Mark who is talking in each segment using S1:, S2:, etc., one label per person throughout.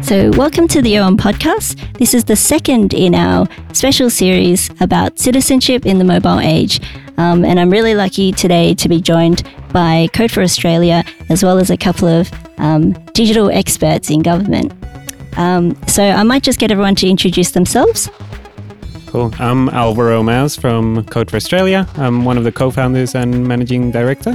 S1: So welcome to the OM podcast. This is the second in our special series about citizenship in the mobile age. And I'm really lucky today to be joined by Code for Australia, as well as a couple of digital experts in government. So I might just get everyone to introduce themselves.
S2: Cool. I'm Alvaro Mas from Code for Australia. I'm one of the co-founders and managing director.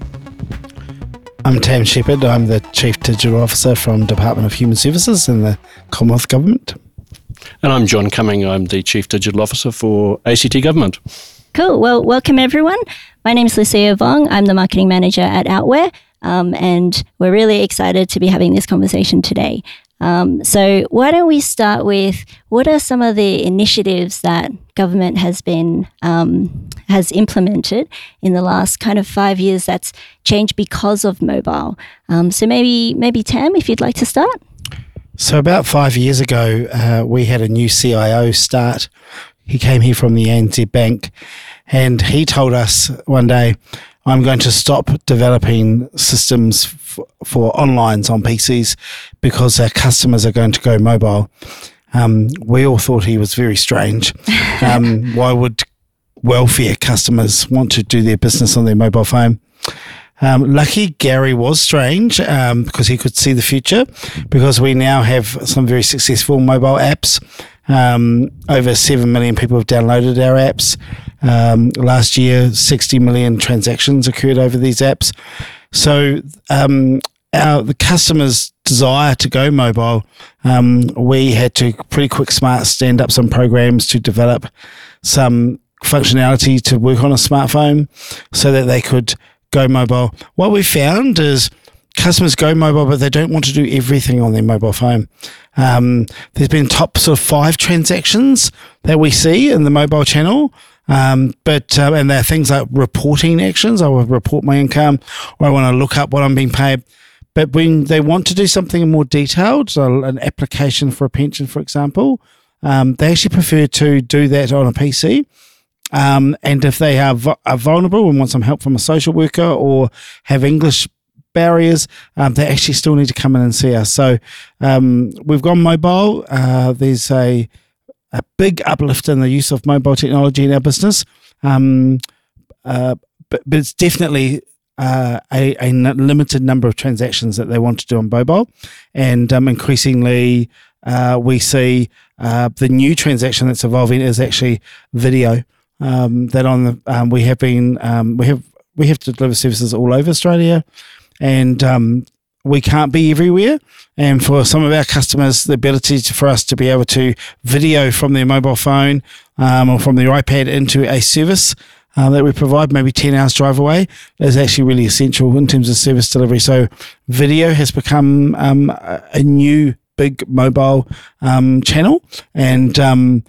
S3: I'm Tam Shepherd. I'm the Chief Digital Officer from Department of Human Services in the Commonwealth Government.
S4: And I'm John Cumming. I'm the Chief Digital Officer for ACT Government.
S1: Cool. Well, welcome everyone. My name is Lucia Vong. I'm the Marketing Manager at Outware, and we're really excited to be having this conversation today. So why don't we start with what are some of the initiatives that government has implemented in the last kind of 5 years that's changed because of mobile? So maybe Tam, if you'd like to start.
S3: So about 5 years ago, we had a new CIO start. He came here from the ANZ Bank, and he told us one day, I'm going to stop developing systems for onlines on PCs because our customers are going to go mobile. We all thought he was very strange. Why would welfare customers want to do their business on their mobile phone? Lucky Gary was strange because he could see the future, because we now have some very successful mobile apps. Over 7 million people have downloaded our apps. Last year, 60 million transactions occurred over these apps. So the customers' desire to go mobile, we had to pretty quick smart stand up some programs to develop some functionality to work on a smartphone so that they could go mobile. What we found is customers go mobile, but they don't want to do everything on their mobile phone. There's been top sort of 5 transactions that we see in the mobile channel. And there are things like reporting actions. I will report my income, or I want to look up what I'm being paid. But when they want to do something more detailed, so an application for a pension, for example, they actually prefer to do that on a PC. And if they are vulnerable and want some help from a social worker or have English barriers, they actually still need to come in and see us. So we've gone mobile. There's a big uplift in the use of mobile technology in our business, but it's definitely a limited number of transactions that they want to do on mobile, and increasingly we see the new transaction that's evolving is actually video. That on the we have to deliver services all over Australia, and we can't be everywhere. And for some of our customers, the ability for us to be able to video from their mobile phone or from their iPad into a service that we provide, maybe 10 hours drive away, is actually really essential in terms of service delivery. So video has become a new big mobile channel, and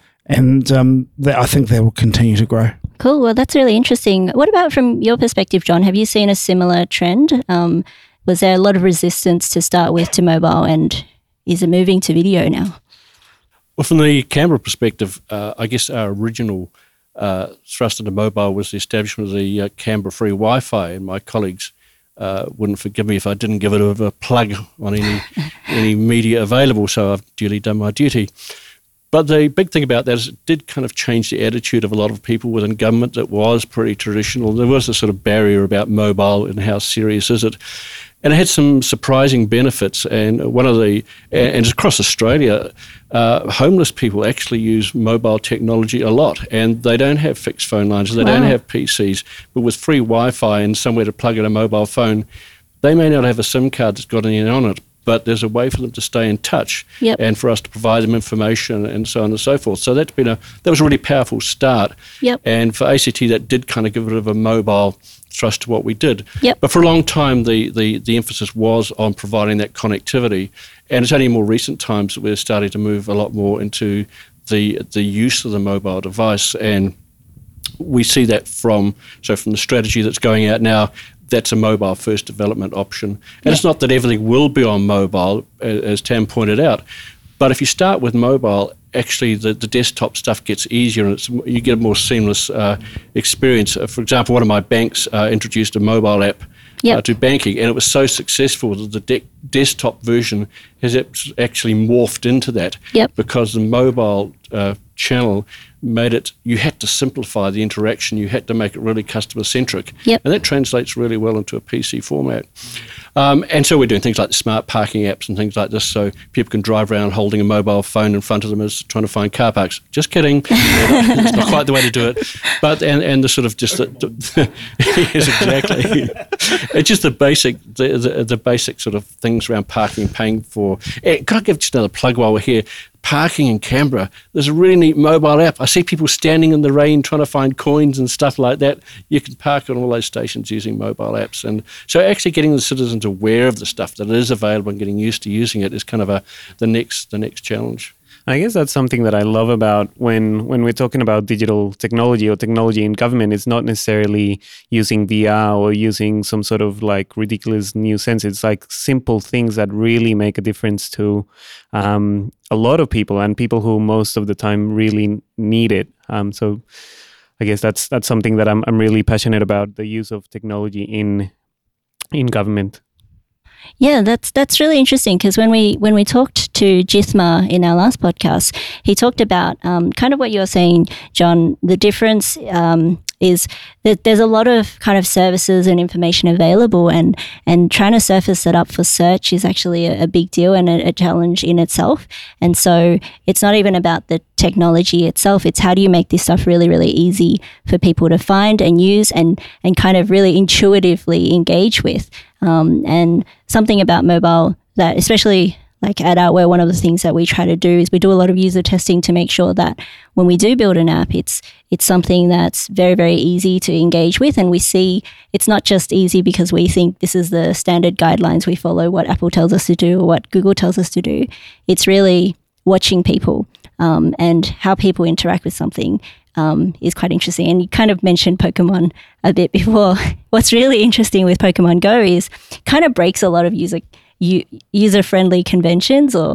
S3: I think they will continue to grow.
S1: Cool. Well, that's really interesting. What about from your perspective, John? Have you seen a similar trend? Was there a lot of resistance to start with to mobile, and is it moving to video now?
S4: Well, from the Canberra perspective, I guess our original thrust into mobile was the establishment of the Canberra free Wi-Fi, and my colleagues wouldn't forgive me if I didn't give it a plug on any media available, so I've duly done my duty. But the big thing about that is it did kind of change the attitude of a lot of people within government that was pretty traditional. There was a sort of barrier about mobile and how serious is it. And it had some surprising benefits. And and across Australia, homeless people actually use mobile technology a lot. And they don't have fixed phone lines, they don't have PCs. But with free Wi-Fi and somewhere to plug in a mobile phone, they may not have a SIM card that's got anything on it, but there's a way for them to stay in touch and for us to provide them information and so on and so forth. So that was a really powerful start.
S1: Yep.
S4: And for ACT, that did kind of give it a mobile thrust to what we did.
S1: Yep.
S4: But for a long time, the emphasis was on providing that connectivity. And it's only in more recent times that we're starting to move a lot more into the use of the mobile device. And we see that from the strategy that's going out now, that's a mobile first development option. And it's not that everything will be on mobile, as Tam pointed out, but if you start with mobile, actually the desktop stuff gets easier and you get a more seamless experience. For example, one of my banks introduced a mobile app to banking, and it was so successful that the desktop version has actually morphed into that because the mobile channel made it, you had to simplify the interaction, you had to make it really customer centric, and that translates really well into a PC format. And so we're doing things like the smart parking apps and things like this, so people can drive around holding a mobile phone in front of them as trying to find car parks. Just kidding. It's not quite the way to do it. But and the sort of just yes, exactly. It's just the basic sort of things around parking, paying for. Could I give just another plug while we're here? Parking in Canberra, there's a really neat mobile app. I see people standing in the rain trying to find coins and stuff like that. You can park on all those stations using mobile apps. And so actually getting the citizens aware of the stuff that is available and getting used to using it is kind of the next challenge.
S2: I guess that's something that I love about when we're talking about digital technology or technology in government. It's not necessarily using VR or using some sort of like ridiculous new sense. It's like simple things that really make a difference to a lot of people and people who most of the time really need it. So I guess that's something that I'm really passionate about, the use of technology in government.
S1: Yeah, that's really interesting because when we talked to Jithma in our last podcast, he talked about kind of what you're saying, John. The difference is that there's a lot of kind of services and information available, and trying to surface it up for search is actually a big deal and a challenge in itself. And so it's not even about the technology itself, it's how do you make this stuff really, really easy for people to find and use and kind of really intuitively engage with. And something about mobile that, especially like at Outware, one of the things that we try to do is we do a lot of user testing to make sure that when we do build an app, it's something that's very, very easy to engage with. And we see it's not just easy because we think this is the standard guidelines we follow, what Apple tells us to do or what Google tells us to do. It's really watching people and how people interact with something is quite interesting. And you kind of mentioned Pokemon a bit before. What's really interesting with Pokemon Go is kind of breaks a lot of user-friendly conventions or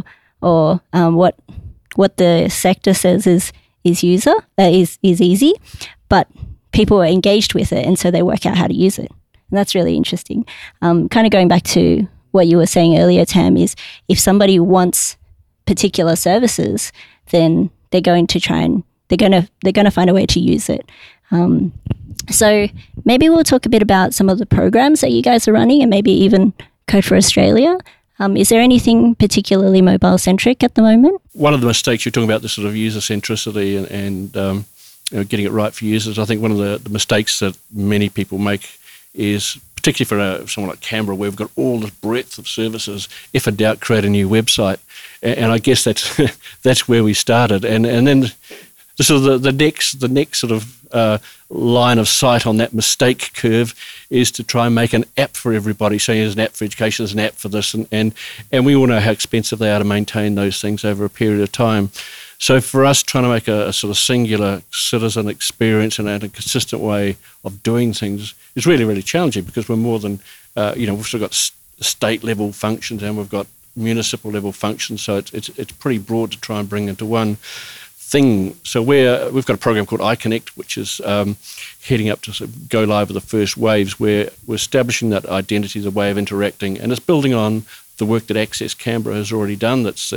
S1: what the sector says is easy, but people are engaged with it, and so they work out how to use it. And that's really interesting. Kind of going back to what you were saying earlier, Tam, is if somebody wants particular services, then they're going to find a way to use it. So maybe we'll talk a bit about some of the programs that you guys are running, and maybe even Code for Australia. Is there anything particularly mobile centric at the moment? One
S4: of the mistakes you're talking about, the sort of user centricity and getting it right for users. I think one of the mistakes that many people make is, particularly for someone like Canberra, where we've got all this breadth of services, if in doubt, create a new website. And I guess that's where we started. And then the next sort of line of sight on that mistake curve is to try and make an app for everybody. So there's an app for education, there's an app for this, and we all know how expensive they are to maintain those things over a period of time. So for us, trying to make a sort of singular citizen experience and a consistent way of doing things is really, really challenging because we're more than, we've still got state level functions and we've got municipal level functions. So it's pretty broad to try and bring into one thing. So we've got a program called iConnect, which is heading up to sort of go live with the first waves, where we're establishing that identity as a way of interacting, and it's building on the work that Access Canberra has already done. That's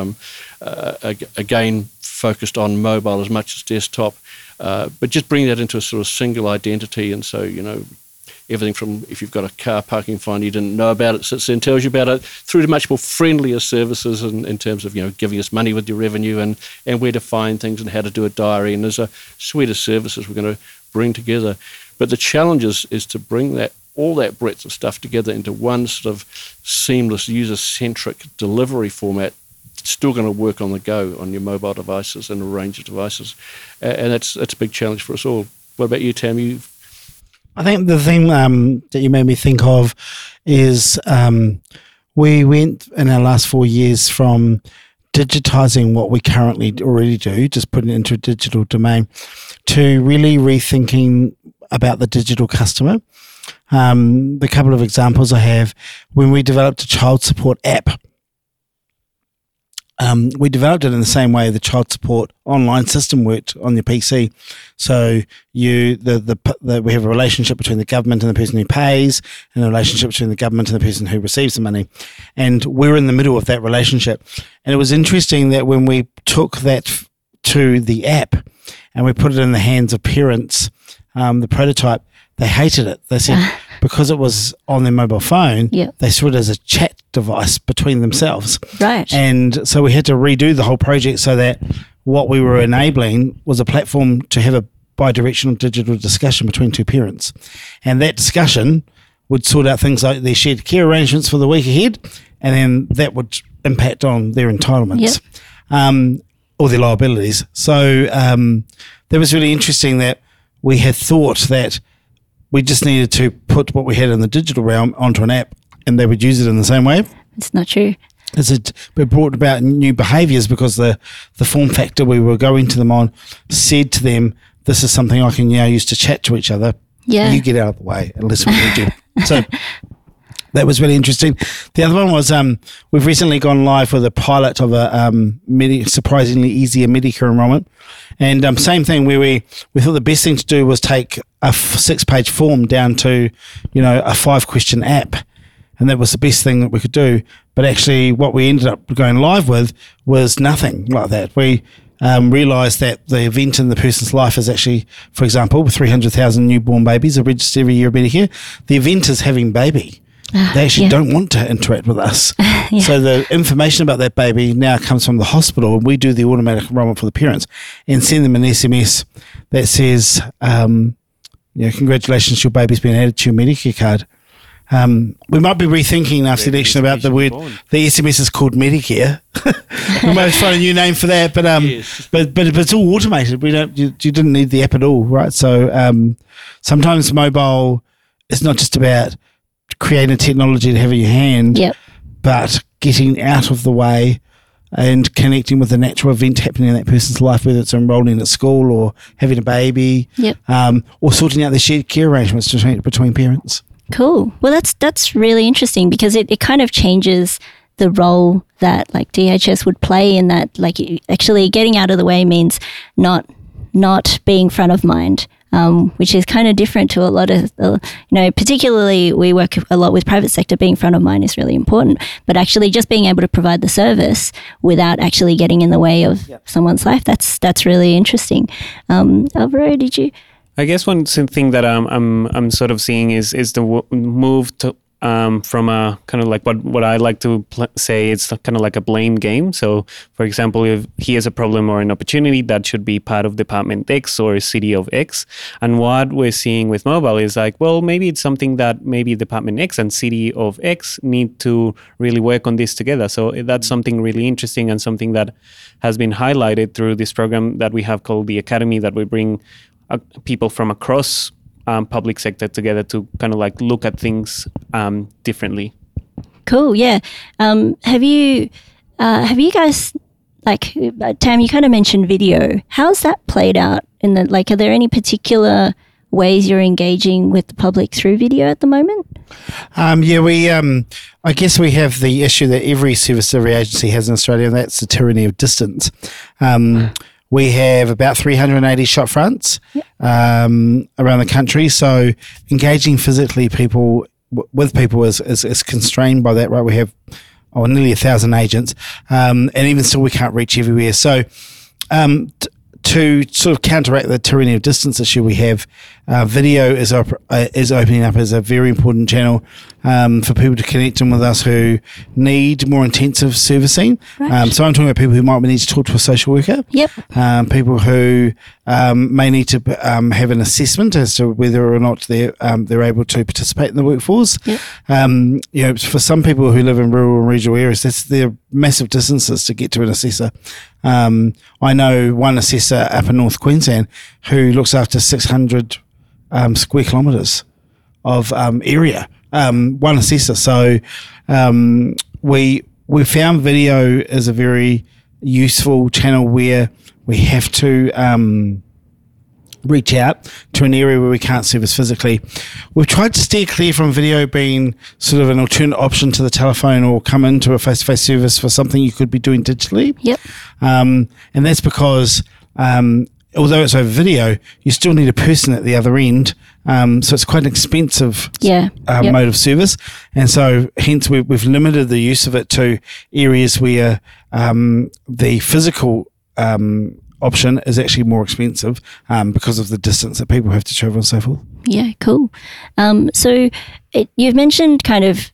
S4: again focused on mobile as much as desktop, but just bring that into a sort of single identity. And so everything from if you've got a car parking fine you didn't know about, it sits there and tells you about it, through to much more friendlier services in terms of giving us money with your revenue and where to find things and how to do a diary. And there's a suite of services we're going to bring together. But the challenge is to bring all that breadth of stuff together into one sort of seamless, user-centric delivery format. It's still going to work on the go on your mobile devices and a range of devices. And that's a big challenge for us all. What about you, Tam?
S3: I think the thing that you made me think of is we went in our last 4 years from digitizing what we currently already do, just putting it into a digital domain, to really rethinking about the digital customer. The couple of examples I have, when we developed a child support app, we developed it in the same way the child support online system worked on your PC. So we have a relationship between the government and the person who pays, and a relationship between the government and the person who receives the money. And we're in the middle of that relationship. And it was interesting that when we took that to the app and we put it in the hands of parents, the prototype, they hated it. They said because it was on their mobile phone, they saw it as a chat device between themselves.
S1: Right.
S3: And so we had to redo the whole project so that what we were enabling was a platform to have a bi-directional digital discussion between two parents. And that discussion would sort out things like their shared care arrangements for the week ahead, and then that would impact on their entitlements or their liabilities. So that was really interesting that we had thought that we just needed to put what we had in the digital realm onto an app and they would use it in the same way.
S1: It's not true.
S3: We brought about new behaviours because the form factor we were going to them on said to them, this is something I can now use to chat to each other.
S1: Yeah.
S3: You get out of the way unless we need you. So that was really interesting. The other one was we've recently gone live with a pilot of a surprisingly easier Medicare enrolment. And same thing where we thought the best thing to do was take a 6-page form down to, a 5-question app. And that was the best thing that we could do. But actually what we ended up going live with was nothing like that. We realised that the event in the person's life is actually, for example, with 300,000 newborn babies are registered every year at Medicare, the event is having baby. They actually don't want to interact with us. So the information about that baby now comes from the hospital, and we do the automatic enrollment for the parents and send them an SMS that says, congratulations, your baby's been added to your Medicare card. We might be rethinking after the election about the word. The SMS is called Medicare. We might find a new name for that, but it's all automated. You didn't need the app at all, right? So sometimes mobile is not just about creating technology to have in your hand, but getting out of the way and connecting with the natural event happening in that person's life, whether it's enrolling at school or having a baby, or sorting out the shared care arrangements between parents.
S1: Cool. Well, that's really interesting because it kind of changes the role that like DHS would play in that, like actually getting out of the way means not being front of mind. Which is kind of different to a lot of, particularly we work a lot with private sector. Being front of mind is really important, but actually just being able to provide the service without actually getting in the way of someone's life, that's really interesting. Alvaro, did you?
S2: I guess one thing that I'm sort of seeing is the move to from a kind of like what I like to say, it's kind of like a blame game. So, for example, if he has a problem or an opportunity, that should be part of Department X or City of X. And what we're seeing with mobile is like, well, maybe it's something that maybe Department X and City of X need to really work on this together. So that's something really interesting and something that has been highlighted through this program that we have called the Academy, that we bring people from across public sector together to kind of like look at things differently.
S1: Cool, yeah. Have you guys, like, Tam, you kind of mentioned video. How's that played out in the, like, are there any particular ways you're engaging with the public through video at the moment?
S3: I guess we have the issue that every service delivery agency has in Australia, and that's the tyranny of distance. We have about 380 shop fronts around the country. So engaging physically with people is constrained by that, right? We have nearly 1,000 agents, and even still we can't reach everywhere. So to sort of counteract the tyranny of distance issue, we have video is opening up as a very important channel for people to connect in with us who need more intensive servicing. Right. So I'm talking about people who might need to talk to a social worker.
S1: Yep.
S3: People who may need to have an assessment as to whether or not they're able to participate in the workforce. Yep. For some people who live in rural and regional areas, they're massive distances to get to an assessor. I know one assessor up in North Queensland who looks after 600 square kilometres of area. One assessor. So we found video as a very useful channel where we have to reach out to an area where we can't service physically. We've tried to steer clear from video being sort of an alternate option to the telephone or come into a face-to-face service for something you could be doing digitally.
S1: Yep.
S3: And that's because although it's over video, you still need a person at the other end. So it's quite an expensive mode of service. And so hence we've limited the use of it to areas where the physical option is actually more expensive because of the distance that people have to travel and so forth.
S1: Yeah, cool. So you've mentioned kind of,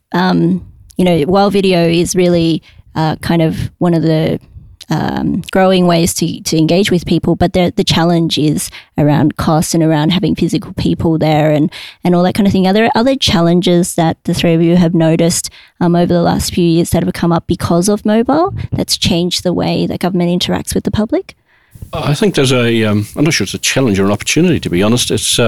S1: while video is really kind of one of the growing ways to engage with people, but the challenge is around cost and around having physical people there and all that kind of thing. Are there other challenges that the three of you have noticed over the last few years that have come up because of mobile that's changed the way that government interacts with the public?
S4: I think there's I'm not sure it's a challenge or an opportunity, to be honest. It's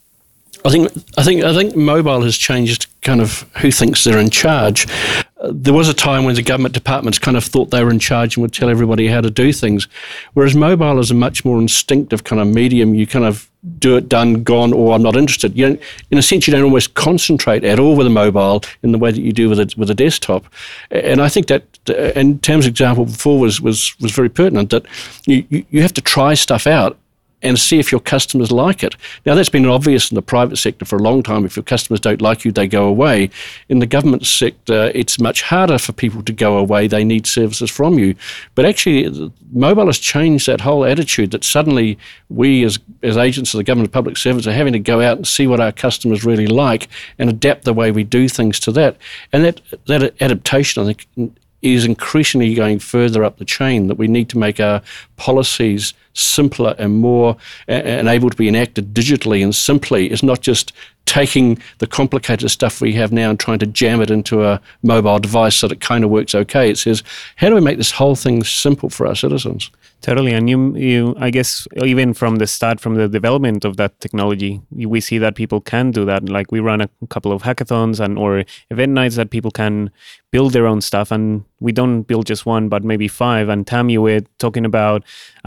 S4: I think mobile has changed kind of who thinks they're in charge. There was a time when the government departments kind of thought they were in charge and would tell everybody how to do things, whereas mobile is a much more instinctive kind of medium. You kind of do it, done, gone, or I'm not interested. You don't, in a sense, you don't almost concentrate at all with a mobile in the way that you do with a desktop. And I think that, and Tam's example before was very pertinent, that you have to try stuff out and see if your customers like it. Now, that's been obvious in the private sector for a long time. If your customers don't like you, they go away. In the government sector, it's much harder for people to go away. They need services from you. But actually, mobile has changed that whole attitude that suddenly we as agents of the government, public servants, are having to go out and see what our customers really like and adapt the way we do things to that. And that adaptation, I think, is increasingly going further up the chain, that we need to make our policies simpler and more and able to be enacted digitally and simply. It's not just taking the complicated stuff we have now and trying to jam it into a mobile device so that it kind of works okay. It says, how do we make this whole thing simple for our citizens?
S2: Totally. And you, I guess, even from the start, from the development of that technology, we see that people can do that. Like we run a couple of hackathons or event nights that people can build their own stuff. And we don't build just one, but maybe 5. And Tam, you were talking about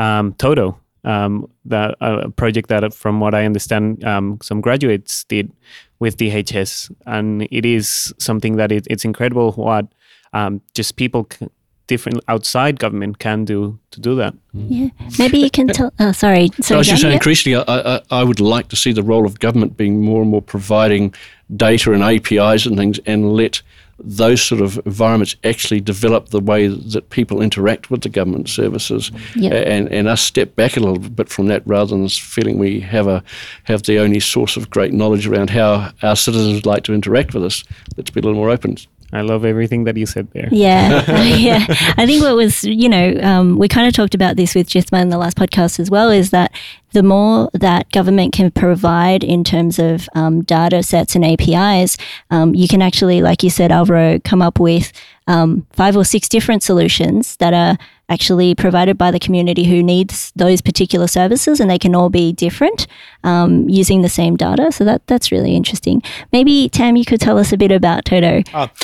S2: Toto, that project that, from what I understand, some graduates did with DHS. And it is something that it's incredible what just people different outside government can do to do that.
S1: Yeah, maybe you can tell. Sorry.
S4: I was just saying, increasingly, I would like to see the role of government being more and more providing data and APIs and things, and let those sort of environments actually develop the way that people interact with the government services, and us step back a little bit from that, rather than this feeling we have the only source of great knowledge around how our citizens like to interact with us. Let's be a little more open.
S2: I love everything that you said there.
S1: Yeah, yeah. I think what was, we kind of talked about this with Jithma in the last podcast as well, is that the more that government can provide in terms of data sets and APIs, you can actually, like you said, Alvaro, come up with 5 or 6 different solutions that are actually provided by the community who needs those particular services, and they can all be different using the same data. So that's really interesting. Maybe, Tam, you could tell us a bit about Toto.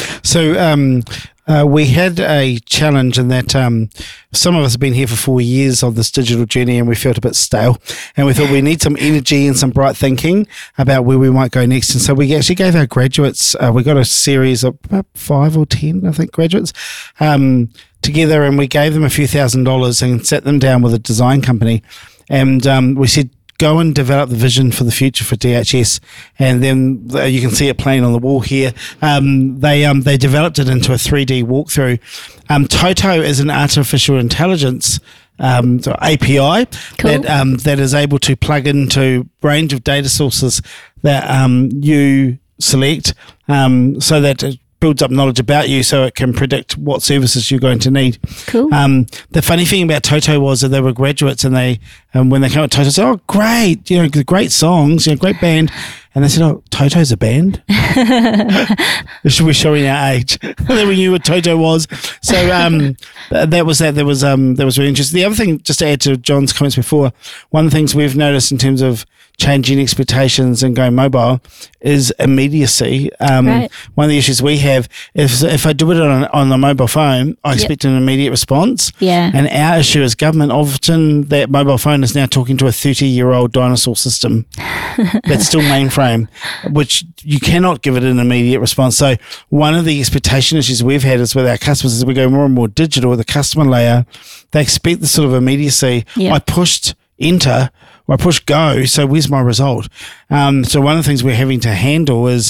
S3: We had a challenge in that some of us have been here for 4 years on this digital journey, and we felt a bit stale, and we thought we need some energy and some bright thinking about where we might go next. And so we actually gave our graduates, we got a series of about 5 or 10, I think, graduates together, and we gave them a few $1,000s and sat them down with a design company, and we said, go and develop the vision for the future for DHS. And then you can see it playing on the wall here. They developed it into a 3D walkthrough. Toto is an artificial intelligence API that is able to plug into a range of data sources that you select, so that it builds up knowledge about you, so it can predict what services you're going to need.
S1: Cool.
S3: The funny thing about Toto was that they were graduates, and they when they came at Toto, said, "Oh, great! Great songs, great band." And they said, "Oh, Toto's a band." We're showing our age. Then we knew what Toto was. So that was that. That was really interesting. The other thing, just to add to John's comments before, one of the things we've noticed in terms of changing expectations and going mobile is immediacy.
S1: Right.
S3: One of the issues we have is if I do it on the mobile phone, I expect an immediate response.
S1: Yeah.
S3: And our issue as government, often that mobile phone is now talking to a 30-year-old dinosaur system that's still mainframe, which you cannot give it an immediate response. So one of the expectation issues we've had is with our customers as we go more and more digital with the customer layer, they expect the sort of immediacy.
S1: Yeah.
S3: I pushed enter or I push go, so where's my result? So one of the things we're having to handle is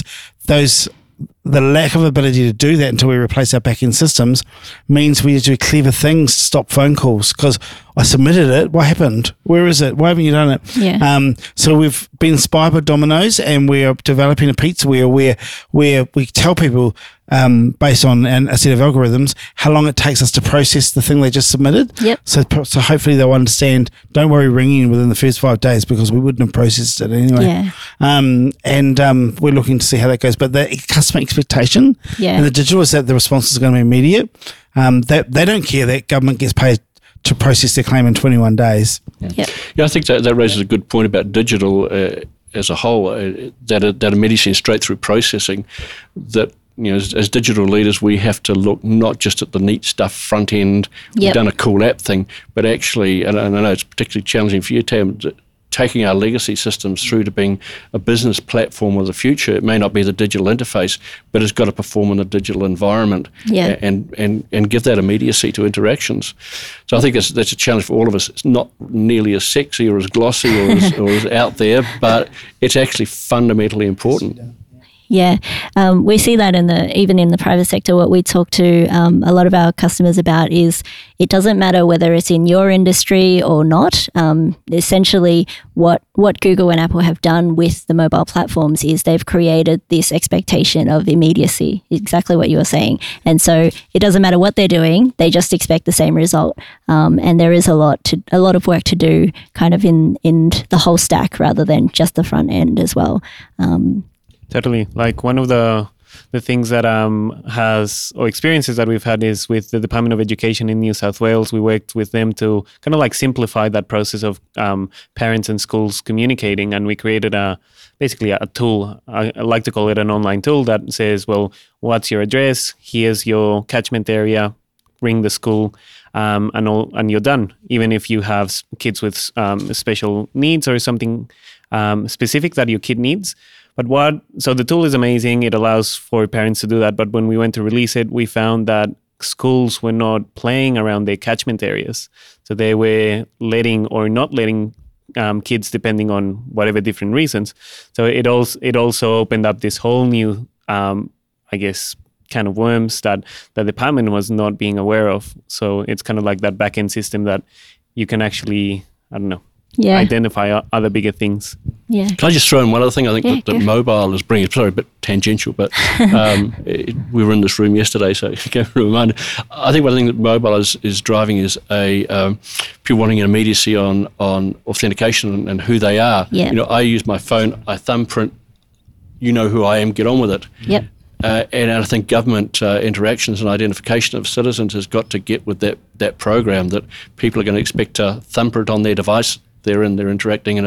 S3: the lack of ability to do that until we replace our back-end systems means we need to do clever things to stop phone calls because I submitted it. What happened? Where is it? Why haven't you done it?
S1: Yeah.
S3: So we've been inspired by Domino's and we are developing a pizza wheel where we tell people based on a set of algorithms how long it takes us to process the thing they just submitted.
S1: Yep.
S3: So hopefully they'll understand, don't worry ringing within the first 5 days because we wouldn't have processed it anyway.
S1: Yeah.
S3: We're looking to see how that goes. But the customer expectation
S1: Yeah.
S3: and the digital is that the response is going to be immediate. They don't care that government gets paid to process their claim in 21 days.
S1: Yep.
S4: Yeah, I think that raises a good point about digital as a whole, that immediacy and straight through processing, that as digital leaders, we have to look not just at the neat stuff front end, we've done a cool app thing, but actually, and I know it's particularly challenging for you, Tam, taking our legacy systems through to being a business platform of the future. It may not be the digital interface, but it's got to perform in a digital environment and give that immediacy to interactions. So I think that's a challenge for all of us. It's not nearly as sexy or as glossy or as out there, but it's actually fundamentally important.
S1: Yeah, we see that even in the private sector. What we talk to a lot of our customers about is it doesn't matter whether it's in your industry or not. Essentially, what Google and Apple have done with the mobile platforms is they've created this expectation of immediacy, exactly what you were saying. And so it doesn't matter what they're doing; they just expect the same result. And there is a lot of work to do, kind of in the whole stack rather than just the front end as well.
S2: Totally. Like one of the things that experiences that we've had is with the Department of Education in New South Wales. We worked with them to kind of like simplify that process of parents and schools communicating, and we created basically a tool. I like to call it an online tool that says, well, what's your address? Here's your catchment area. Ring the school, and you're done. Even if you have kids with special needs or something specific that your kid needs. So the tool is amazing. It allows for parents to do that. But when we went to release it, we found that schools were not playing around their catchment areas. So they were letting or not letting kids depending on whatever different reasons. So it also opened up this whole new, kind of worms that the department was not being aware of. So it's kind of like that back-end system that you can actually, identify other bigger things.
S1: Yeah.
S4: Can I just throw in one other thing? I think that mobile is bringing, sorry, a bit tangential, but we were in this room yesterday, so I can remind. I think one thing that mobile is driving is people wanting an immediacy on authentication and who they are.
S1: Yeah.
S4: I use my phone, I thumbprint, you know who I am, get on with it.
S1: Yep.
S4: And I think government interactions and identification of citizens has got to get with that program, that people are going to expect to thumbprint on their device they're interacting in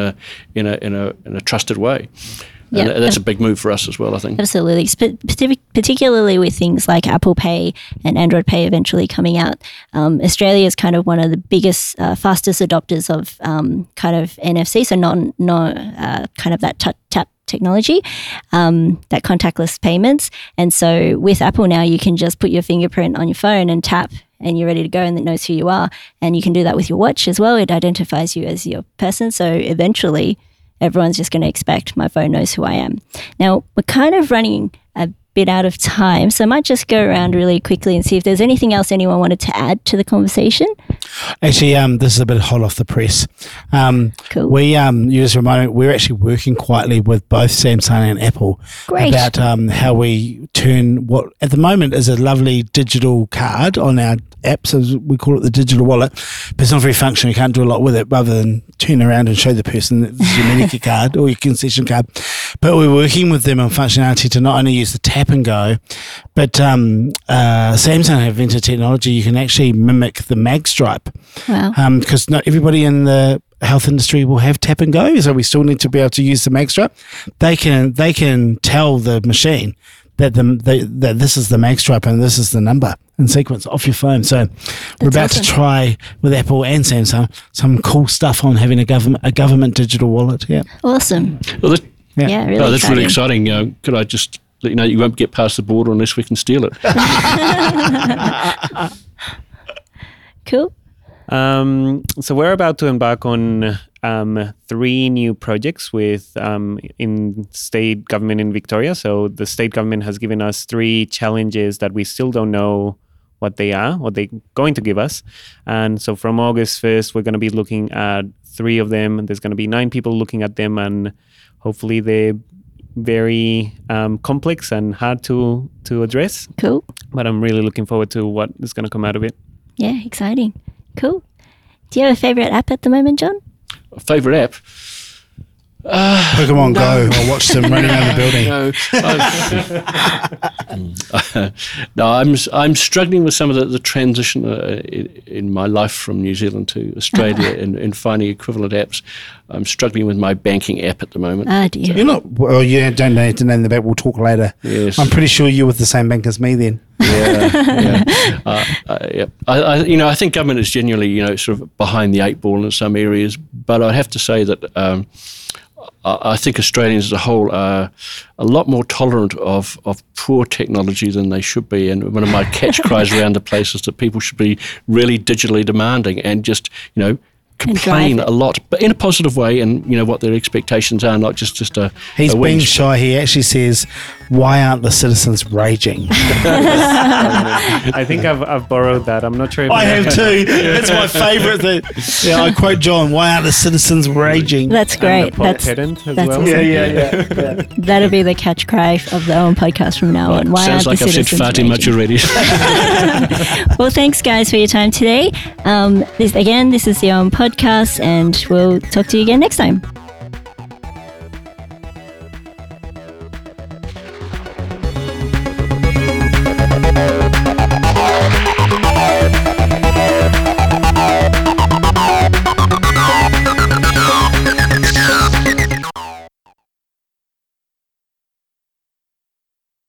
S4: a trusted way.
S1: Yep.
S4: And that's a big move for us as well, I think.
S1: Absolutely, particularly with things like Apple Pay and Android Pay eventually coming out. Australia is kind of one of the biggest, fastest adopters of kind of NFC, so not kind of that tap technology, that contactless payments. And so with Apple now, you can just put your fingerprint on your phone and tap, and you're ready to go, and it knows who you are. And you can do that with your watch as well. It identifies you as your person. So eventually, everyone's just going to expect my phone knows who I am. Now, we're kind of running a bit out of time, so I might just go around really quickly and see if there's anything else anyone wanted to add to the conversation.
S3: Actually, this is a bit hot off the press.
S1: Cool.
S3: You just reminded me, we're actually working quietly with both Samsung and Apple about how we turn what at the moment is a lovely digital card on our app, so we call it the digital wallet, but it's not very functional. You can't do a lot with it other than turn around and show the person that this is your Medicare card or your concession card. But we're working with them on functionality to not only use the tap and go, but Samsung have invented technology. You can actually mimic the mag stripe.
S1: Wow.
S3: Because not everybody in the health industry will have tap and go, so we still need to be able to use the magstrap. They can tell the machine that that this is the magstrap and this is the number in sequence off your phone. So we're about to try with Apple and Samsung some cool stuff on having a government digital wallet. Yeah,
S1: awesome.
S4: Well,
S1: Really
S4: that's
S1: exciting.
S4: really exciting. Could I just let you know you won't get past the border unless we can steal it?
S1: Cool.
S2: So we're about to embark on 3 new projects with in state government in Victoria. So the state government has given us 3 challenges that we still don't know what they are, what they're going to give us. And so from August 1st, we're going to be looking at 3 of them. There's going to be 9 people looking at them, and hopefully they're very complex and hard to address.
S1: Cool.
S2: But I'm really looking forward to what is going to come out of it.
S1: Yeah, exciting. Cool. Do you have a favorite app at the moment, John?
S4: Favourite app?
S3: Pokemon Go. I watched them running around the building.
S4: No, I'm struggling with some of the transition in my life from New Zealand to Australia in finding equivalent apps. I'm struggling with my banking app at the moment.
S1: Ah, dear.
S3: You're not. Well, you don't need to name the bank. We'll talk later.
S4: Yes.
S3: I'm pretty sure you're with the same bank as me then.
S4: Yeah. I think government is genuinely, sort of behind the 8 ball in some areas, but I have to say that I think Australians as a whole are a lot more tolerant of poor technology than they should be. And one of my catch cries around the place is that people should be really digitally demanding and just, complain a lot, but in a positive way, and what their expectations are, not just a.
S3: He's
S4: a
S3: being
S4: whinge.
S3: shy. He actually says, "Why aren't the citizens raging?"
S2: I think I've borrowed that. I'm not sure if
S3: I have too. That's my favourite thing. Yeah, I quote John. Why aren't the citizens raging?
S1: That's great. That's
S2: pedant as
S1: that's
S2: well.
S1: awesome.
S3: Yeah.
S1: That'll be the catch cry of the Owen podcast from now on. Why
S4: Sounds
S1: aren't
S4: like
S1: the
S4: I've said
S1: citizens
S4: far too much
S1: raging?
S4: already.
S1: Well, thanks, guys, for your time today. This is the Owen podcast, and we'll talk to you again next time.